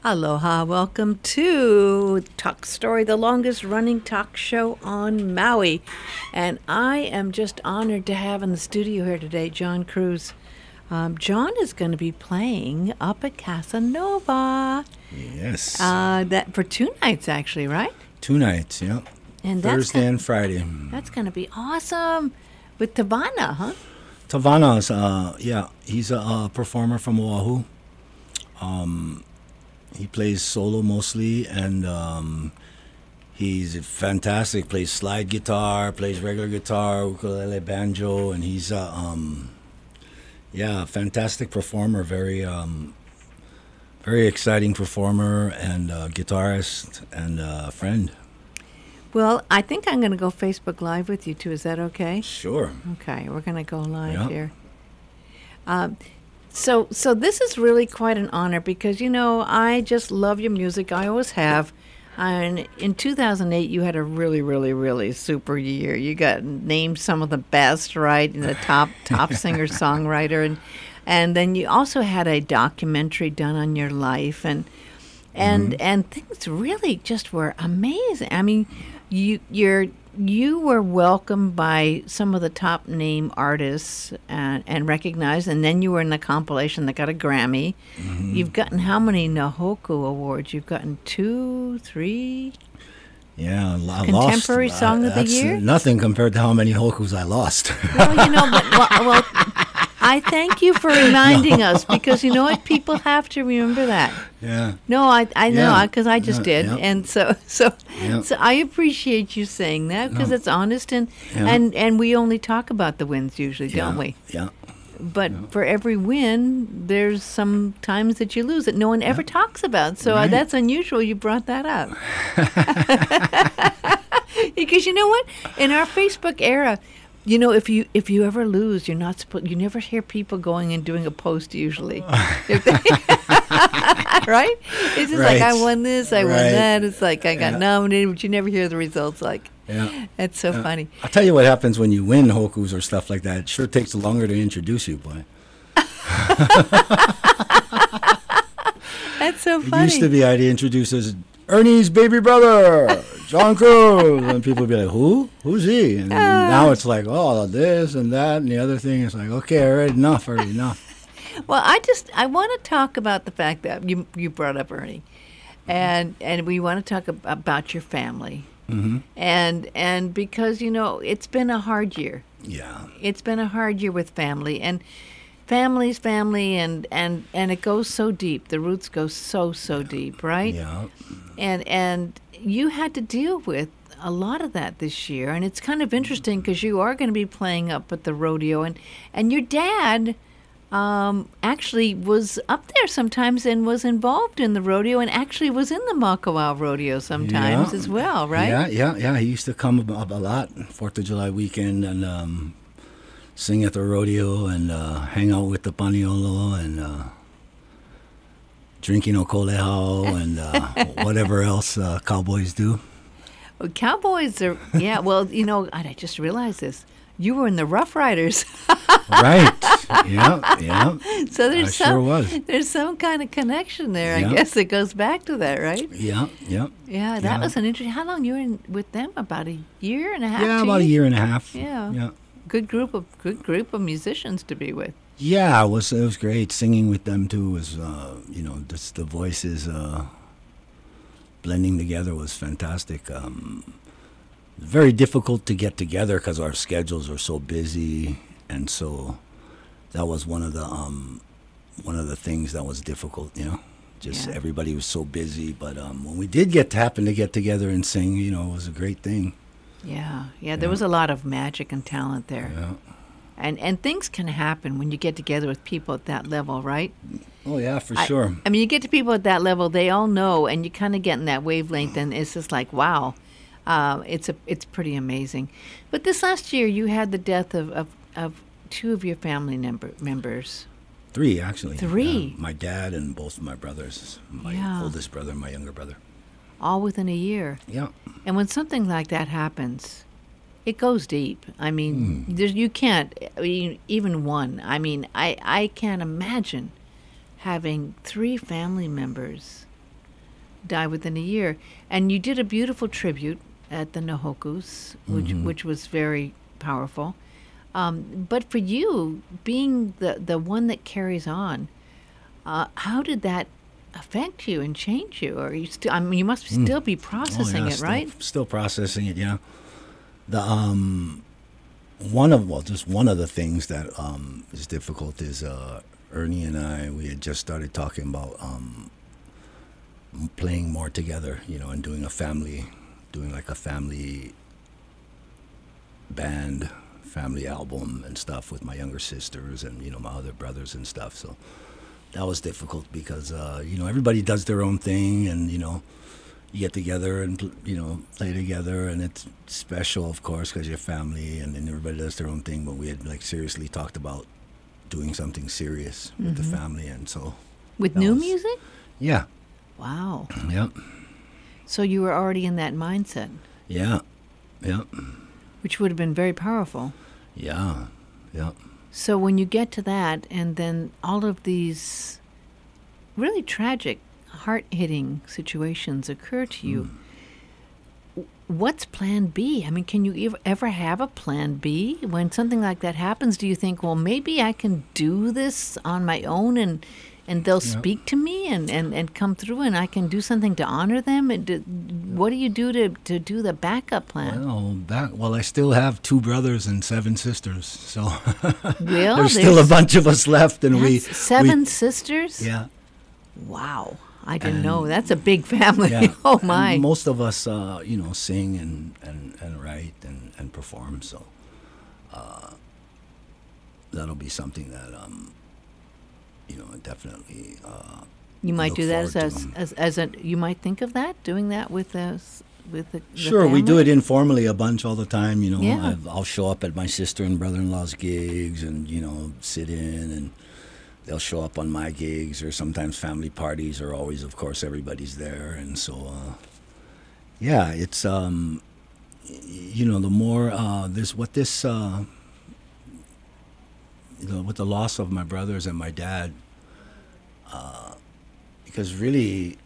Aloha, welcome to Talk Story, the longest running talk show on Maui. And I am just honored to have in the studio here today John Cruz. John is going to be playing up at Casanova. Yes. That for 2 nights, actually, right? 2 nights, yeah. And Thursday and Friday. That's going to be awesome. With Tavana, huh? Tavana's, he's a performer from Oahu. He plays solo mostly, and he's fantastic. Plays slide guitar, plays regular guitar, ukulele, banjo, and he's a fantastic performer. Very exciting performer and guitarist and friend. Well, I think I'm going to go Facebook Live with you, too. Is that okay? Sure. Okay, we're going to go live here. So this is really quite an honor because, you know, I just love your music. I always have. And in 2008, you had a really, really, really super year. You got named some of the best, right, in the top singer-songwriter. And then you also had a documentary done on your life. And things really just were amazing. I mean, you were welcomed by some of the top name artists and recognized, and then you were in the compilation that got a Grammy. Mm-hmm. You've gotten how many Nahoku awards? You've gotten 2, 3? Yeah, I Contemporary lost. Song of the Year? Nothing compared to how many Hokus I lost. Well, you know, well, I thank you for reminding us because you know what? People have to remember that. Yeah. No, I know because I just did, yeah. and so I appreciate you saying that because it's honest and we only talk about the wins usually, don't we? Yeah. But for every win, there's some times that you lose that no one ever talks about. So that's unusual. You brought that up because you know what? In our Facebook era. You know, if you ever lose, you're not supposed. You never hear people going and doing a post usually, right? It's just like I won this, I won that. It's like I got nominated, but you never hear the results. Like, it's so funny. I'll tell you what happens when you win Hokus or stuff like that. It sure takes longer to introduce you, boy. That's so funny. It used to be I'd introduce as Ernie's baby brother, John Cruz, and people would be like, "Who? Who's he?" And now it's like, "Oh, this and that and the other thing." It's like, "Okay, already enough." Well, I want to talk about the fact that you brought up Ernie, and we want to talk about your family, and because you know it's been a hard year. Yeah, it's been a hard year with family and. Family's family, and it goes so deep. The roots go so deep, right? Yeah. And you had to deal with a lot of that this year, and it's kind of interesting because you are going to be playing up at the rodeo, and your dad actually was up there sometimes and was involved in the rodeo, and actually was in the Makawao rodeo sometimes as well, right? Yeah. He used to come a lot 4th of July weekend and. Sing at the rodeo and hang out with the Paniolo and drinking okolehao and whatever else cowboys do. Well, cowboys are, well, you know, I just realized this. You were in the Rough Riders. Right. Yeah. So there's sure was. There's some kind of connection there. I guess it goes back to that, right? Yeah. Yeah, that was an interesting. How long you were in with them? About a year and a half? Yeah, about a year and a half. Yeah. Good group of musicians to be with. Yeah, it was great. Singing with them too was just the voices blending together was fantastic. Very difficult to get together because our schedules are so busy, and so that was one of the things that was difficult. You know, everybody was so busy. But when we did happen to get together and sing, you know, it was a great thing. Yeah, there was a lot of magic and talent there. Yeah. And things can happen when you get together with people at that level, right? Oh, yeah, for sure. I mean, you get to people at that level, they all know, and you kind of get in that wavelength, and it's just like, wow, it's pretty amazing. But this last year, you had the death of 2 of your family members. 3, actually. 3? My dad and both of my brothers, my oldest brother and my younger brother. All within a year. Yeah. And when something like that happens, it goes deep. I mean, you can't, even one. I mean, I can't imagine having 3 family members die within a year. And you did a beautiful tribute at the Nahokus, which was very powerful. But for you, being the one that carries on, how did that affect you and change you? Or you still? I mean, you must still be processing it, right? Still processing it. Yeah. The just one of the things that is difficult is Ernie and I. We had just started talking about playing more together, and doing like a family band, family album and stuff with my younger sisters and my other brothers and stuff. So that was difficult because everybody does their own thing, and you get together and play together, and it's special, of course, because you're family, and then everybody does their own thing. But we had seriously talked about doing something serious with the family, and so with new music. Yeah. Wow. Yep. So you were already in that mindset. Yeah. Yep. Which would have been very powerful. Yeah. Yep. So when you get to that, and then all of these really tragic, heart-hitting situations occur to you, what's plan B? I mean, can you ever have a plan B? When something like that happens, do you think, well, maybe I can do this on my own, and they'll speak to me and come through, and I can do something to honor them? And what do you do to do the backup plan? Well, I still have 2 brothers and 7 sisters, so there's still a bunch of us left, and we 7 sisters. Yeah. Wow, I didn't know. That's a big family. Yeah. Oh my! And most of us, sing and write and perform, so that'll be something that definitely. You might look do that forward as a. You might think of that, doing that with the Sure, family? we do it informally a bunch all the time. Yeah. I'll show up at my sister and brother-in-law's gigs, and sit in, and they'll show up on my gigs, or sometimes family parties are always, of course, everybody's there, and so it's the more with the loss of my brothers and my dad, because really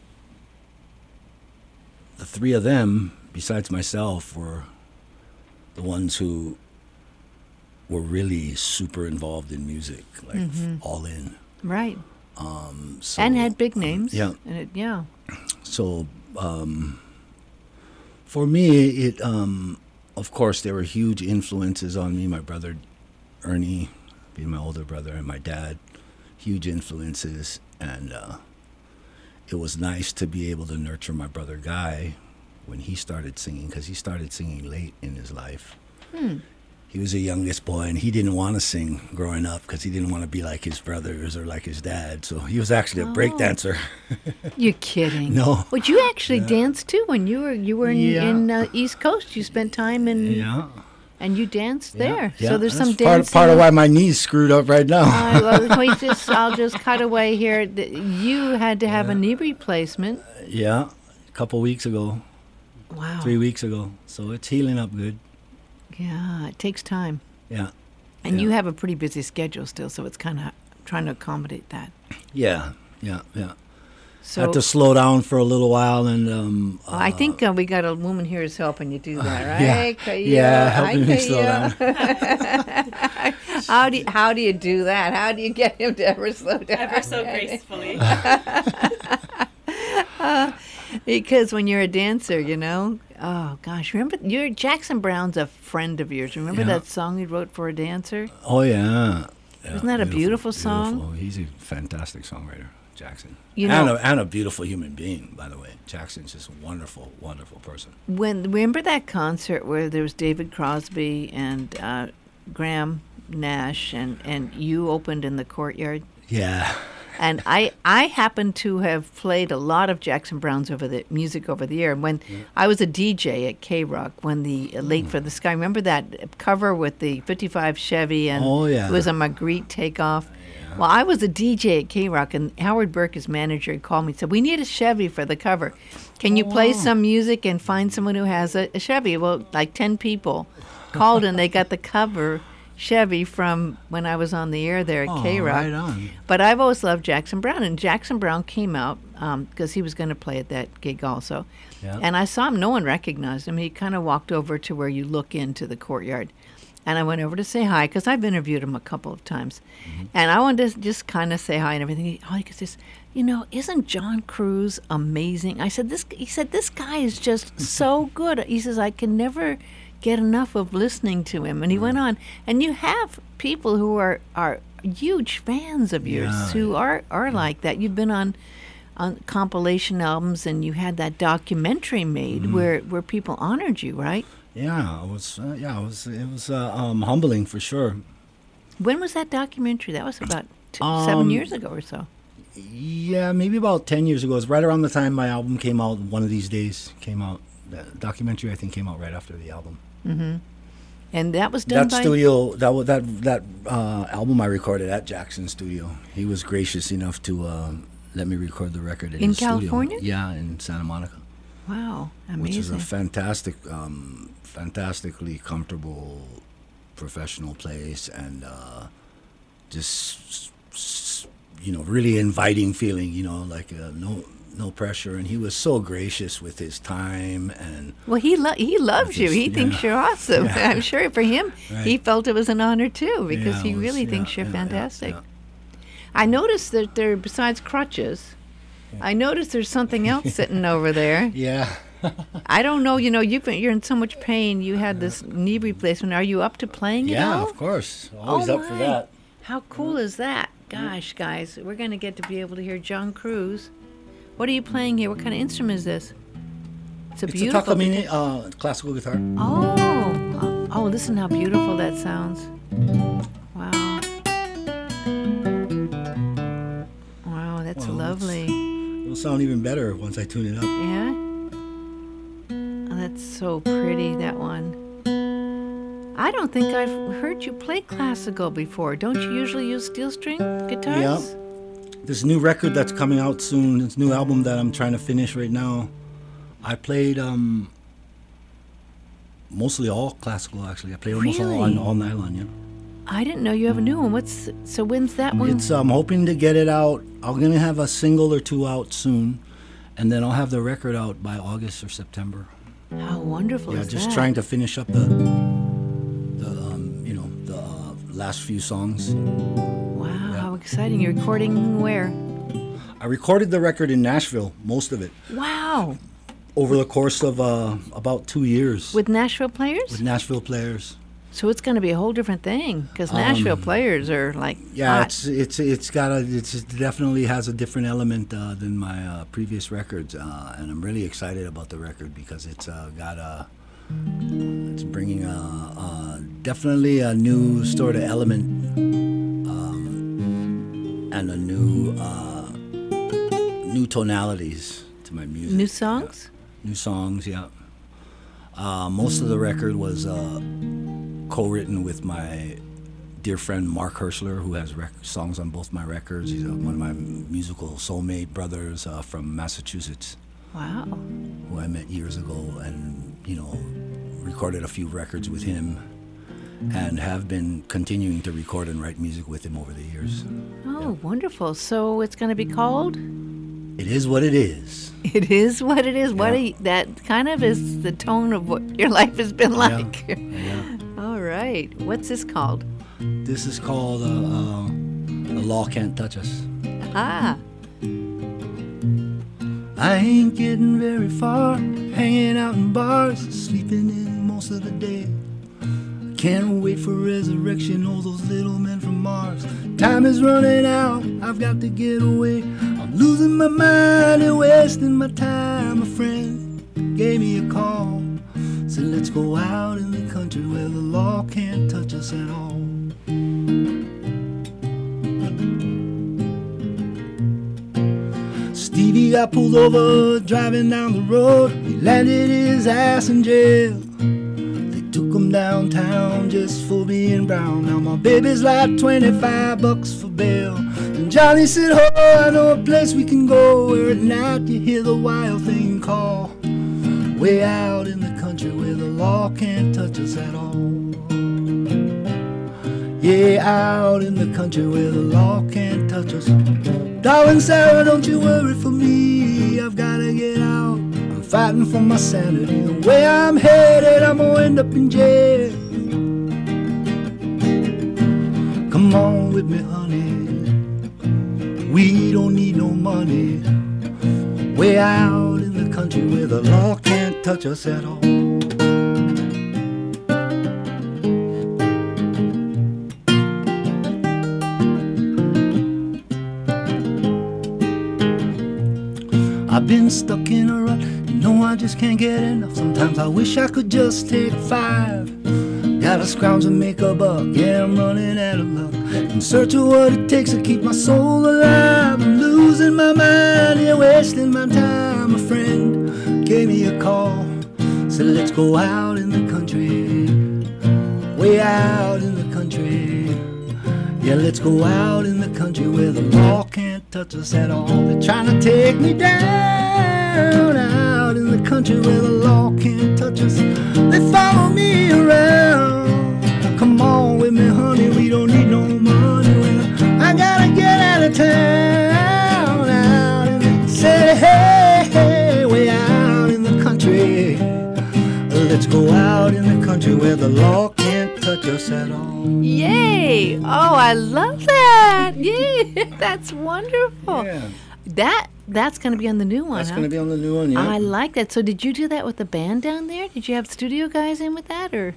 the 3 of them, besides myself, were the ones who were really super involved in music, like all in. Right. So, and had big names. Yeah. And So for me, it of course there were huge influences on me. My brother Ernie, being my older brother, and my dad, huge influences, and it was nice to be able to nurture my brother Guy when he started singing, because he started singing late in his life. He was the youngest boy, and he didn't want to sing growing up because he didn't want to be like his brothers or like his dad. So he was actually a break dancer. You're kidding. No. But you actually danced too when you were in East Coast. You spent time in. Yeah. And you danced there. Yeah. So there's That's some dancing. part of why my knee's screwed up right now. I'll just cut away here. You had to have a knee replacement. Yeah, a couple weeks ago. Wow. 3 weeks ago. So it's healing up good. Yeah, it takes time. Yeah. And you have a pretty busy schedule still, so it's kind of trying to accommodate that. Yeah. So had to slow down for a little while, and I think we got a woman here who's helping you do that, right? helping me slow down. How do you do that? How do you get him to ever slow down? Ever so gracefully. Because when you're a dancer, oh gosh, remember Jackson Brown's a friend of yours. Remember that song he wrote for a dancer? Oh yeah. Isn't that a beautiful song? Beautiful. He's a fantastic songwriter, Jackson. And a beautiful human being, by the way. Jackson's just a wonderful, wonderful person. Remember that concert where there was David Crosby and Graham Nash, and you opened in the courtyard? Yeah. And I happen to have played a lot of Jackson Brown's music over the year. When I was a DJ at K-Rock, when the Late for the Sky, remember that cover with the 55 Chevy, and it was a Magritte takeoff? Yeah. Well, I was a DJ at K-Rock, and Howard Burke, his manager, called me and said, we need a Chevy for the cover. Can you play some music and find someone who has a Chevy? Well, like 10 people called, and they got the cover Chevy from when I was on the air there at K-Rock. Right on. But I've always loved Jackson Brown, and Jackson Brown came out because he was going to play at that gig also. Yeah. And I saw him. No one recognized him. He kind of walked over to where you look into the courtyard. And I went over to say hi because I've interviewed him a couple of times. And I wanted to just kind of say hi and everything. He says, isn't John Cruz amazing? I said, he said, this guy is just so good. He says, I can never get enough of listening to him. And he went on. And you have people who are huge fans of yours who are like that. You've been on compilation albums, and you had that documentary made where people honored you, right? Yeah, it was. It was humbling for sure. When was that documentary? That was about 7 years ago or so. Yeah, maybe about 10 years ago. It was right around the time my album came out. One of these days came out. The documentary, I think, came out right after the album. Mm-hmm. And that was done by that album I recorded at Jackson Studio. He was gracious enough to let me record the record in his California? Studio. Yeah, in Santa Monica. Wow, amazing. Which is a fantastically comfortable, professional place, and just really inviting feeling. Like no pressure, and he was so gracious with his time. And well, he loves you. He thinks you're awesome. Yeah. I'm sure for him, he felt it was an honor too, because he really thinks you're fantastic. I noticed that there, besides crutches, I noticed there's something else sitting over there. Yeah. I don't know. You're in so much pain. You had this knee replacement. Are you up to playing it all? Yeah, of course. Always up for that. How cool is that? Gosh, guys, we're going to get to be able to hear John Cruz. What are you playing here? What kind of instrument is this? It's a beautiful Takamine, classical guitar. Oh, listen how beautiful that sounds. Wow. Wow, that's lovely. It'll sound even better once I tune it up. Yeah? Oh, that's so pretty, that one. I don't think I've heard you play classical before. Don't you usually use steel string guitars? Yeah. This new record that's coming out soon, this new album that I'm trying to finish right now, I played mostly all classical, actually. I played almost all nylon, yeah. I didn't know you have a new one. So when's that one? I'm hoping to get it out. I'm going to have a single or two out soon, and then I'll have the record out by August or September. How wonderful is that? Yeah, just trying to finish up the last few songs. Wow, how exciting. You're recording where? I recorded the record in Nashville, most of it. Wow. Over the course of about 2 years. With Nashville players? With Nashville players. So it's going to be a whole different thing, because Nashville players are like hot. It definitely has a different element than my previous records, and I'm really excited about the record because it's bringing definitely a new sort of element and a new tonalities to my music. New songs? Yeah. New songs, yeah. Most of the record was co-written with my dear friend Mark Hirschler, who has songs on both my records. He's one of my musical soulmate brothers from Massachusetts. Wow. Who I met years ago, and recorded a few records with him, and have been continuing to record and write music with him over the years. Oh, wonderful. So it's going to be called? It Is What It Is. It is what it is. Yeah. That kind of is the tone of what your life has been like. Yeah. All right. What's this called? This is called The Law Can't Touch Us. Ah. I ain't getting very far, hanging out in bars, sleeping in most of the day. Can't wait for resurrection, all those little men from Mars. Time is running out, I've got to get away. I'm losing my mind and wasting my time. A friend gave me a call, said let's go out in the country where the law can't touch us at all. Stevie got pulled over driving down the road. He landed his ass in jail. They took him downtown just for being brown. Now my baby's like $25 for bail. And Johnny said, oh, I know a place we can go where at night you hear the wild thing call. Way out in the country where the law can't touch us at all. Yeah, out in the country where the law can't touch us. Darling Sarah, don't you worry for me. I've gotta get out. I'm fighting for my sanity. The way I'm headed, I'm gonna end up in jail. Come on with me, honey. We don't need no money. Way out in the country where the law can't touch us at all. I've been stuck in a rut, you know I just can't get enough. Sometimes I wish I could just take 5. Gotta scrounge and make a buck, yeah, I'm running out of luck. In search of what it takes to keep my soul alive. I'm losing my mind, yeah, wasting my time. A friend gave me a call, said let's go out in the country. Way out in the country. Yeah, let's go out in the country where the law can't touch us at all. They're trying to take me down, out in the country where the law can't touch us. They follow me around. Come on with me, honey, we don't need no money. Well, I gotta get out of town, out in the city, hey, hey, way out in the country. Let's go out in the country where the law can't touch us at all. Yay! Oh, I love that. Yay! That's wonderful. Yeah. That's going to be on the new one. That's huh? going to be on the new one, yeah. I like that. So, did you do that with the band down there? Did you have studio guys in with that, or?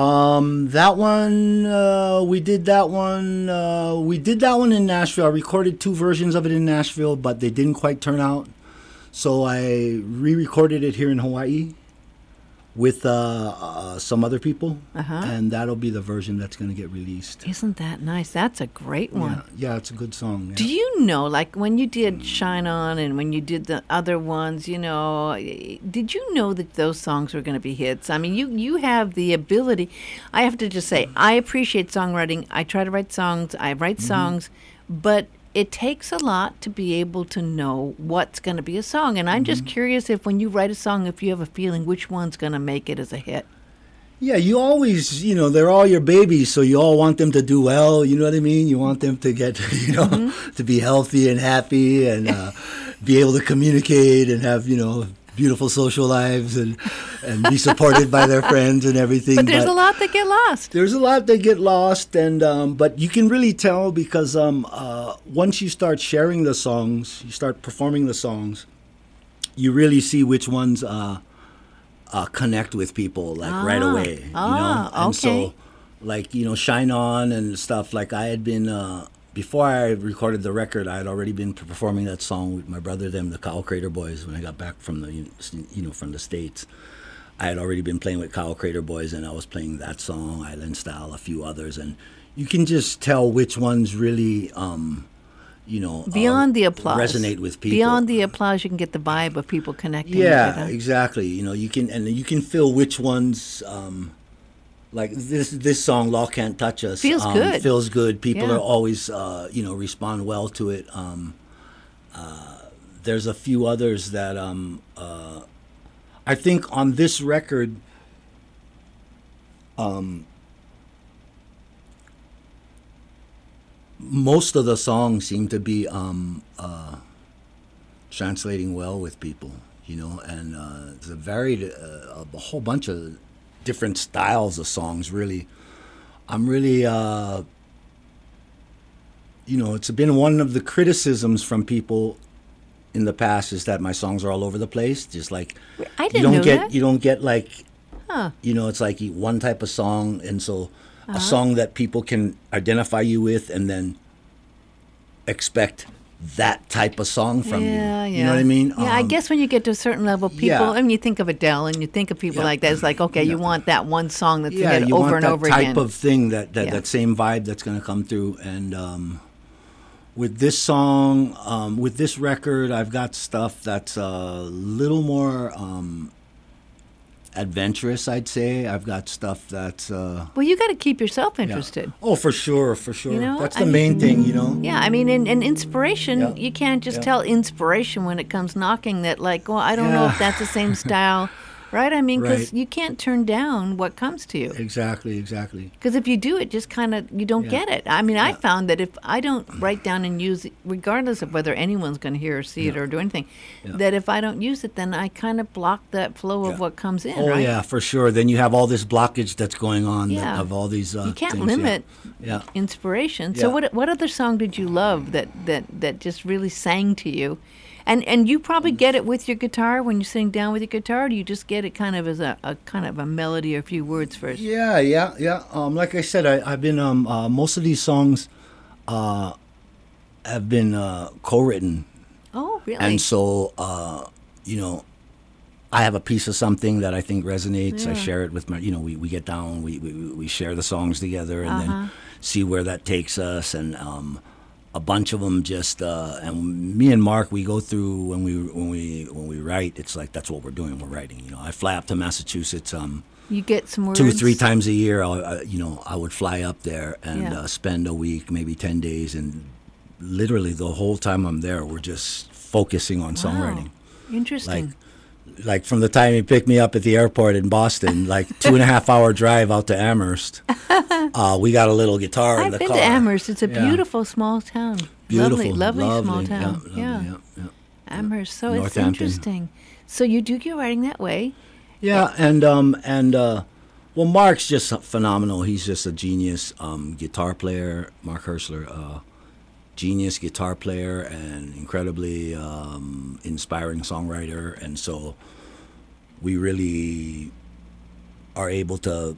That one, we did that one. We did that one in Nashville. I recorded 2 versions of it in Nashville, but they didn't quite turn out. So I re-recorded it here in Hawaii with some other people, and that'll be the version that's going to get released. Isn't that nice? That's a great one. Yeah, it's a good song. Yeah. Do you know, like when you did Shine On and when you did the other ones, you know, did you know that those songs were going to be hits? I mean, you have the ability. I have to just say, I appreciate songwriting. I try to write songs. I write songs, but it takes a lot to be able to know what's going to be a song. And I'm just curious if when you write a song, if you have a feeling which one's going to make it as a hit. Yeah, you always, they're all your babies, so you all want them to do well, you know what I mean? You want them to get, to be healthy and happy and be able to communicate and have, beautiful social lives and be supported by their friends and everything. But there's a lot that get lost. There's a lot that get lost, and but you can really tell because once you start sharing the songs, you start performing the songs, you really see which ones connect with people right away. And so, like Shine On and stuff. Like I had been. Before I recorded the record, I had already been performing that song with my brother, the Kyle Crater Boys, when I got back from from the States. I had already been playing with Kyle Crater Boys, and I was playing that song, Island Style, a few others, and you can just tell which ones really, beyond the applause, resonate with people. Beyond the applause, you can get the vibe of people connecting. Yeah, exactly. You can feel which ones. Like this song, Law Can't Touch Us. Feels good. Feels good. People are always, respond well to it. There's a few others that I think on this record, most of the songs seem to be translating well with people, and it's a varied, a whole bunch of different styles of songs. Really, I'm really it's been one of the criticisms from people in the past is that my songs are all over the place, just like I didn't know that. You don't get like it's like one type of song, and so a song that people can identify you with and then expect that type of song from you. You know what I mean? Yeah, I guess when you get to a certain level, people, I mean, you think of Adele and you think of people like that. It's like, okay, you want that one song that's again you over want and over that again. type of thing, that same vibe that's going to come through. And with this song, with this record, I've got stuff that's a little more adventurous, I'd say. I've got stuff that's well, you got to keep yourself interested. Oh, for sure. That's the main thing, Yeah, I mean, and inspiration, you can't just tell inspiration when it comes knocking that, like, well, I don't know if that's the same style right? I mean, because Right. you can't turn down what comes to you. Exactly. Because if you do, it just kind of, you don't Yeah. get it. I mean, I Yeah. found that if I don't write down and use it, regardless of whether anyone's going to hear or see it Yeah. or do anything, Yeah. that if I don't use it, then I kind of block that flow of Yeah. what comes in, Oh right? yeah, for sure. Then you have all this blockage that's going on Yeah. of all these. You can't things, limit Yeah. inspiration. So Yeah. what other song did you love that just really sang to you? And you probably get it with your guitar when you're sitting down with your guitar, or do you just get it kind of as a kind of a melody or a few words first? Yeah. Like I said, I've been most of these songs have been co-written, Oh, really? and so I have a piece of something that I think resonates. I Yeah. share it with my, we get down, we share the songs together, and Uh-huh. then see where that takes us, and a bunch of them just and me and Mark, we go through when we write. It's like that's what we're doing. We're writing. I fly up to Massachusetts. You get some words. 2-3 times a year. I would fly up there and Yeah. spend a week, maybe 10 days, and literally the whole time I'm there, we're just focusing on songwriting. Interesting. Like from the time he picked me up at the airport in Boston, like 2.5 hour drive out to Amherst. We got a little guitar in I've the been car. to Amherst. It's a Yeah. beautiful small town. Beautiful, lovely small town. Yeah. Amherst. So it's Northampton. interesting. So you do your writing that way. Yeah, and well, Mark's just phenomenal. He's just a genius guitar player. Mark Herschler, genius guitar player and incredibly inspiring songwriter, and so we really are able to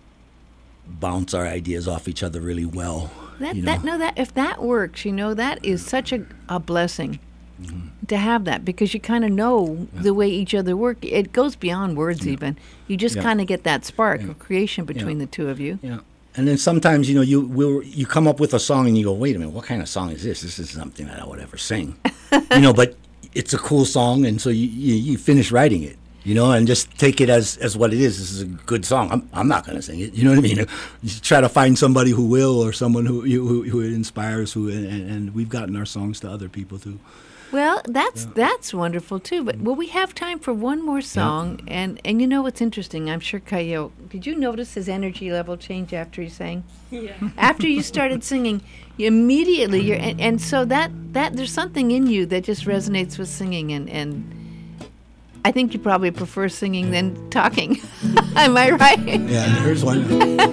bounce our ideas off each other really well. That if that works, that is such a blessing. To have that, because you kind of know the way each other work. It goes beyond words even. You just Yeah. kind of get that spark Yeah. of creation between Yeah. the two of you. Yeah. And then sometimes, you come up with a song and you go, wait a minute, what kind of song is this? This is something that I would ever sing. But it's a cool song, and so you finish writing it, and just take it as what it is. This is a good song. I'm not going to sing it. You know what I mean? You try to find somebody who will, or someone who it inspires, and we've gotten our songs to other people too. Well, that's wonderful too. But we have time for one more song, and you know what's interesting? I'm sure Caillou, did you notice his energy level change after he sang? Yeah. After you started singing, you immediately and so that there's something in you that just resonates with singing, and I think you probably prefer singing than talking. Am I right? Yeah, here's one.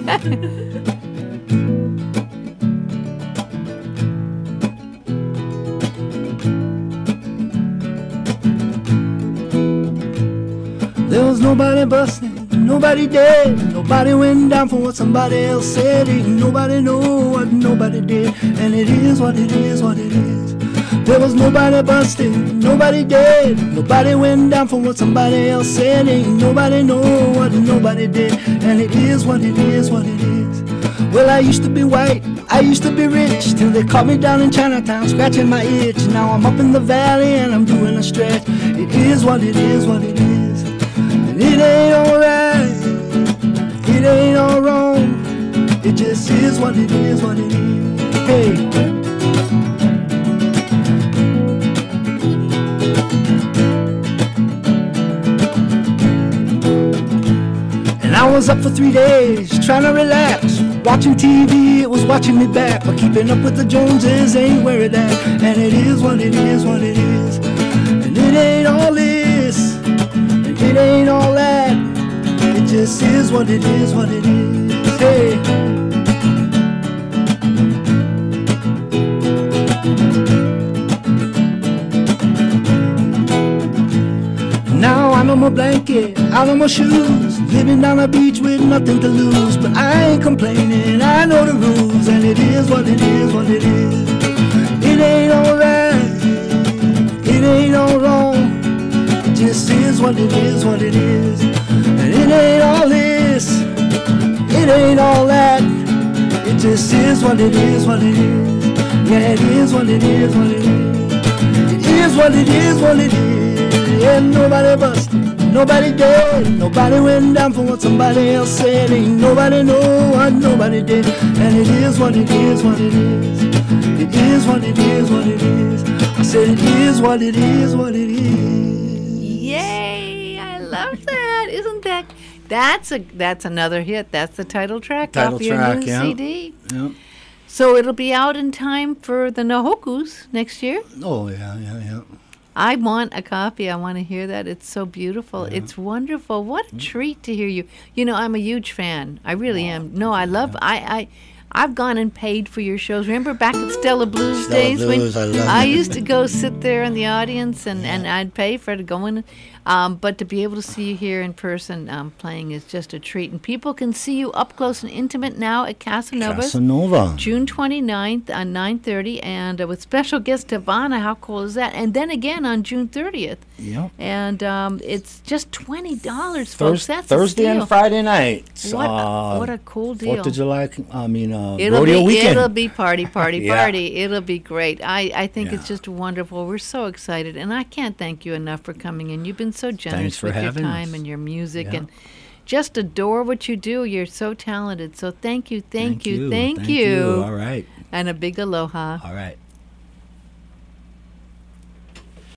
There was nobody busting, nobody dead, nobody went down for what somebody else said. Ain't nobody know what nobody did, and it is what it is, what it is. There was nobody busted, nobody dead, nobody went down for what somebody else said. Ain't nobody know what nobody did, and it is what it is, what it is. Well, I used to be white, I used to be rich, till they caught me down in Chinatown, scratching my itch. Now I'm up in the valley and I'm doing a stretch. It is what it is, what it is. And it ain't alright, it ain't all wrong. It just is what it is, what it is. Hey. I was up for 3 days, trying to relax, watching TV, it was watching me back. But keeping up with the Joneses ain't where it at. And it is what it is, what it is. And it ain't all this, and it ain't all that. It just is what it is, what it is. Hey. Now I'm on my blanket, out on my shoes, living down the beach with nothing to lose. But I ain't complaining, I know the rules, and it is what it is, what it is. It ain't alright, it ain't all wrong. It just is what it is, what it is. And it ain't all this, it ain't all that. It just is what it is, what it is. Yeah, it is what it is, what it is. It is what it is, what it is. Yeah, nobody busted, nobody dead, nobody went down for what somebody else said. Ain't nobody know what nobody did, and it is what it is, what it is. It is what it is, what it is. I said it is what it is, what it is. Yay! I love that. That's another hit. That's the title track Title off your track, new yeah. CD. Yeah. So it'll be out in time for the Nahokus next year. Oh, yeah. I want a copy. I want to hear that. It's so beautiful. It's wonderful. What a treat to hear you. You know, I'm a huge fan. I really am. No, I love. I've gone and paid for your shows. Remember back at Stella Blues Stella days Blues, I love I it. used to go sit there in the audience and I'd pay for it to go in. But to be able to see you here in person playing is just a treat. And people can see you up close and intimate now at Casanova's. Casanova. June 29th at 9:30, and with special guest Havana. How cool is that? And then again on June 30th. Yep. And it's just $20, folks. That's Thursday a steal. and Friday nights. What a cool deal. 4th of July, rodeo weekend. It'll be party. Yeah. It'll be great. I think it's Yeah. just wonderful. We're so excited, and I can't thank you enough for coming in. You've been so Thanks generous for with your having time us. and your music, Yeah. and just adore what you do. You're so talented. So thank you. Thank you. All All right. And a big aloha. All right.